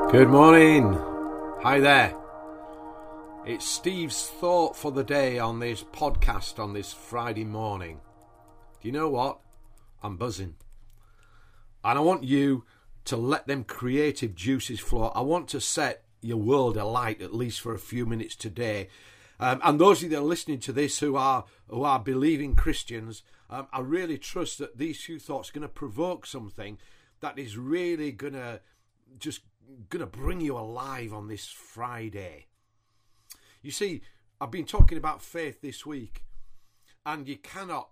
Good morning. Hi there. It's Steve's thought for the day on this podcast on this Friday morning. Do you know what? I'm buzzing. And I want you to let them creative juices flow. I want to set your world alight at least for a few minutes today. And those of you that are listening to this who are believing Christians, I really trust that these few thoughts are going to provoke something that is really going to bring you alive on this Friday. You see, I've been talking about faith this week, and you cannot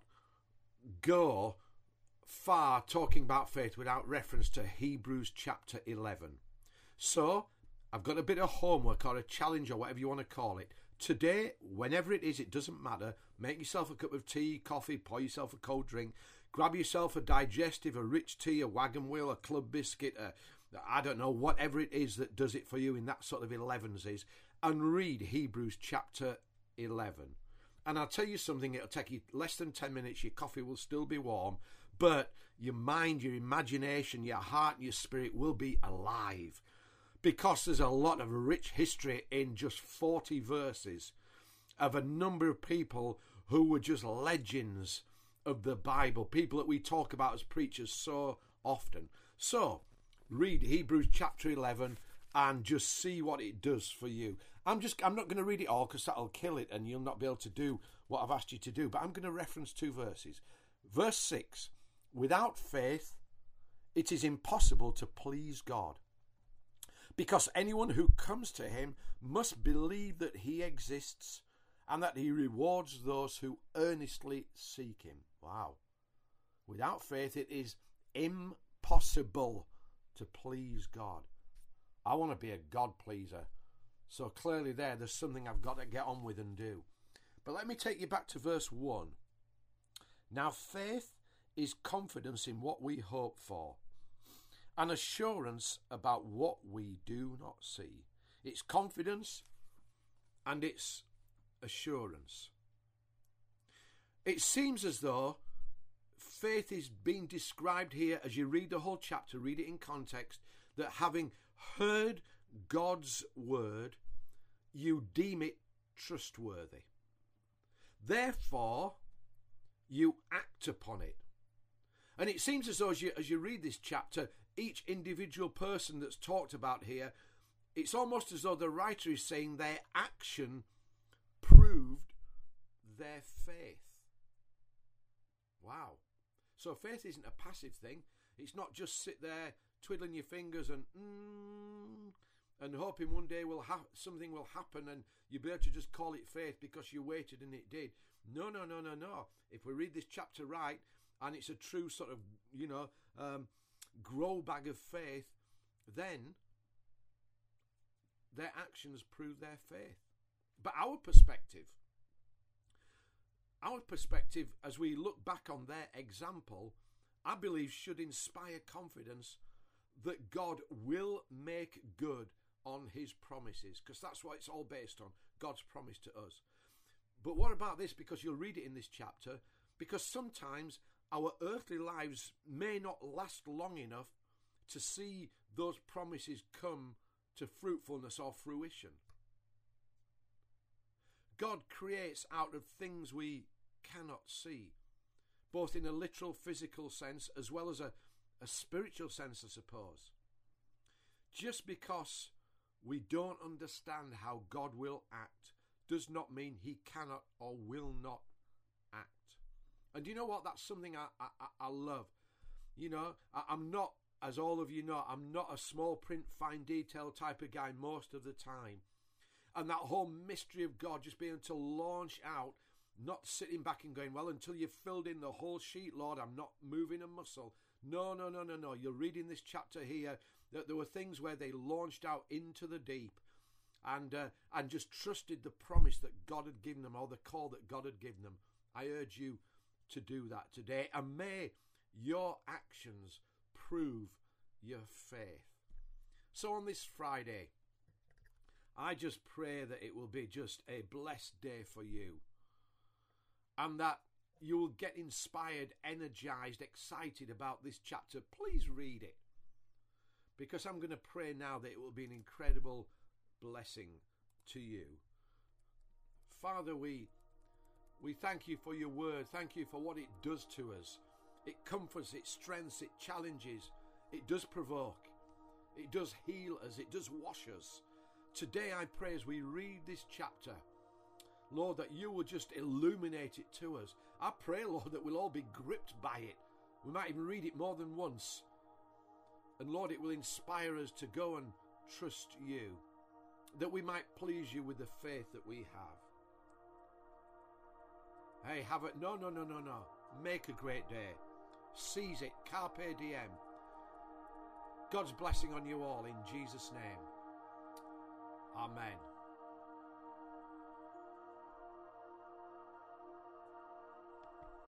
go far talking about faith without reference to Hebrews chapter 11. So, I've got a bit of homework or a challenge or whatever you want to call it. Today, whenever it is, it doesn't matter. Make yourself a cup of tea, coffee, pour yourself a cold drink, grab yourself a digestive, a rich tea, a wagon wheel, a club biscuit, I don't know, whatever it is that does it for you in that sort of 11s is, and read Hebrews chapter 11. And I'll tell you something, it'll take you less than 10 minutes, your coffee will still be warm, but your mind, your imagination, your heart, and your spirit will be alive. Because there's a lot of rich history in just 40 verses of a number of people who were just legends of the Bible, people that we talk about as preachers so often. So, read Hebrews chapter 11 and just see what it does for you. I'm not going to read it all because that'll kill it and you'll not be able to do what I've asked you to do. But I'm going to reference two verses. Verse 6, without faith, it is impossible to please God. Because anyone who comes to him must believe that he exists and that he rewards those who earnestly seek him. Wow. Without faith, it is impossible to please God. I want to be a God pleaser. So clearly there's something I've got to get on with and do. But let me take you back to verse 1. Now faith is confidence in what we hope for, an assurance about what we do not see. It's confidence and it's assurance. It seems as though faith is being described here, as you read the whole chapter, read it in context, that having heard God's word, you deem it trustworthy. Therefore, you act upon it. And it seems as though as you read this chapter, each individual person that's talked about here, it's almost as though the writer is saying their action proved their faith. Wow. So faith isn't a passive thing. It's not just sit there twiddling your fingers and hoping one day something will happen and you'll be able to just call it faith because you waited and it did. No. If we read this chapter right, and it's a true sort of, grow bag of faith, then their actions prove their faith. But our perspective, as we look back on their example, I believe should inspire confidence that God will make good on his promises, because that's what it's all based on, God's promise to us. But what about this? Because you'll read it in this chapter, because sometimes our earthly lives may not last long enough to see those promises come to fruitfulness or fruition. God creates out of things we cannot see, both in a literal physical sense as well as a spiritual sense, I suppose. Just because we don't understand how God will act does not mean he cannot or will not act. And you know what? That's something I love. I'm not, as all of you know, I'm not a small print, fine detail type of guy most of the time. And that whole mystery of God just being able to launch out, not sitting back and going, well, until you've filled in the whole sheet, Lord, I'm not moving a muscle. No. You're reading this chapter here that there were things where they launched out into the deep and just trusted the promise that God had given them, or the call that God had given them. I urge you to do that today, and may your actions prove your faith. So on this Friday, I just pray that it will be just a blessed day for you, and that you will get inspired, energized, excited about this chapter. Please read it. because I'm going to pray now that it will be an incredible blessing to you. Father, we thank you for your word. Thank you for what it does to us. It comforts, it strengthens, it challenges, it does provoke, it does heal us, it does wash us. Today I pray as we read this chapter, Lord, that you will just illuminate it to us. I pray, Lord, that we'll all be gripped by it. We might even read it more than once. And Lord, it will inspire us to go and trust you, that we might please you with the faith that we have. Hey, have it. No. Make a great day. Seize it. Carpe diem. God's blessing on you all in Jesus' name. Amen.